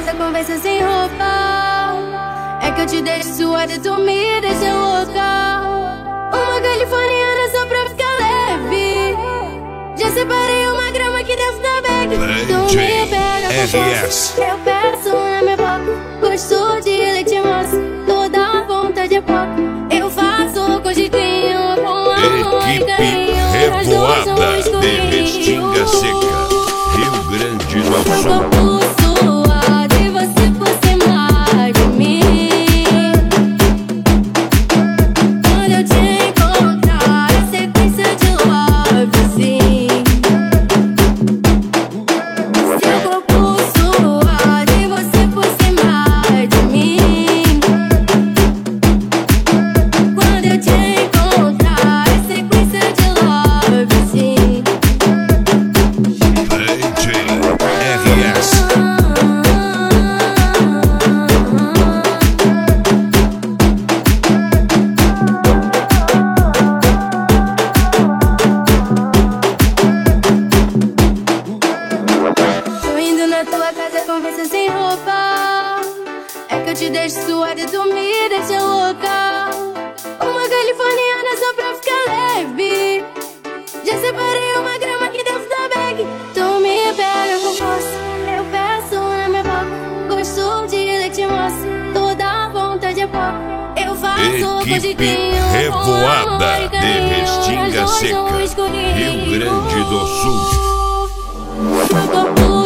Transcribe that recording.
casa, conversa sem roupa. É que eu te deixo suada e tu me deixa louca. Uma californiana só pra ficar leve. Já separei uma grama aqui dentro da bag. Tu me pega com força, eu peço na minha boca. Gosto de leite moça, toda vontade é pouco. Eu faço com jeitinho, com amor e carinho. Revoada de Restinga Seca, Rio Grande do Sul. Suave, você por cima de mim. Quando eu te encontrar, a sequência de love, sim. Seu corpo suave, você por cima de mim. Quando eu te encontrar, a sequência de love, sim. RS. Tô indo na tua casa, conversa sem roupa. É que eu te deixo suada e tu me deixa louca. Uma californiana só pra ficar leve. Já separei uma grama aqui dentro da bag. Tu me pega com força, eu peço na minha boca. Gosto de leite moça, toda vontade é pouco. Eu faço com Equipe jeitinho, com Revoada amor e de carinho. Restinga Nós dois no Seca, escurinho. Rio Grande do Sul. Meu corpo